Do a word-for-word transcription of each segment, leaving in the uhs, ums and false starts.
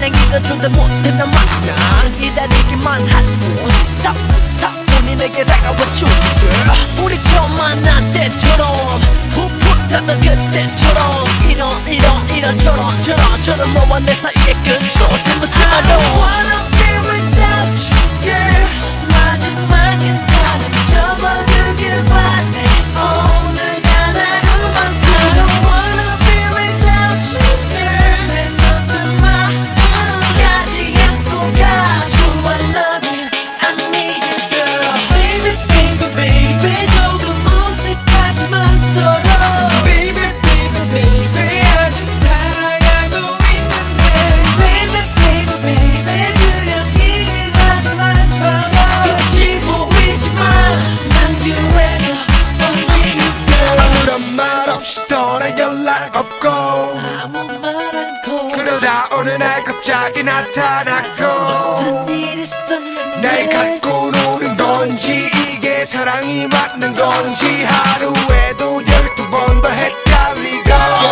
그냥 읽어준다 못해 난 마냥 기다리기만 할 뿐 사뿐사뿐히 내게 다가와줘 우리 처음 만난 때처럼 푹푹 탔던 그때처럼 이런 이런 이런 저런 저런 저런 너와 내 사이의 끝으로 들었지만 I don't wanna be without you girl 마지막 인사는 접어두길 바래 오늘 단 하루만 I don't wanna be without you girl 내 서툰 마음 가지 않고 가줘 I love you I need you girl baby baby baby 조금 무색하지만 서로 baby baby baby 아직 사랑하고 있는데 baby baby baby 그냥 이해하지만 서로 끝이 보이지만 난 그래도 only you girl 아무런 말 없이 떠나 연락 없고 아무 말 않고 그러다 어느 날 갑자기 나타났고 무슨 일 있었는데 날 갖고 노는 건지 이게 사랑이 맞는 건지 하루에도 열두 번 더 헷갈리고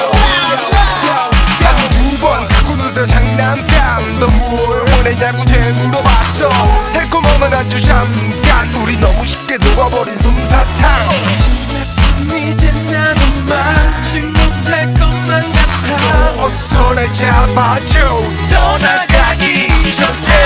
한두 번 갖고 놀던 장난감 너 뭘 원했냐고 되물어봤어 달콤함은 아주 잠깐 우리 너무 쉽게 녹아버린 솜사탕 이제 나는 막지 못할 것만 같아 어서 날 잡아줘 떠나가기 전에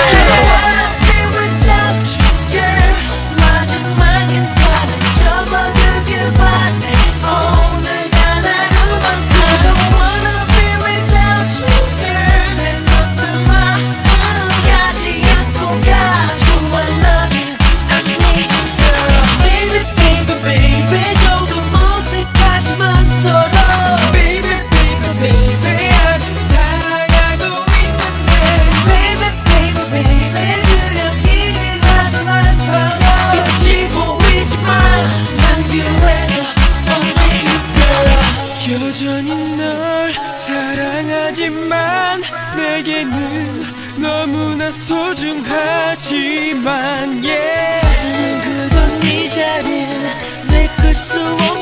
마지막 인사는 접어두길 바래 오늘 단 하루만 I don't wanna be without you girl 내 서툰 마음 가지 않고 가줘 I love you I need you girl baby baby baby 조금 무색하지만 서로 baby baby baby 아직 사랑하고 있는데 baby baby baby 그냥 이해하지만 서로 끝이 보이지만 난 그래도 only you girl 여전히 널 사랑하지만 내게는 너무나 소중하지만 yeah 그건 이 자리는 내끌 수 없는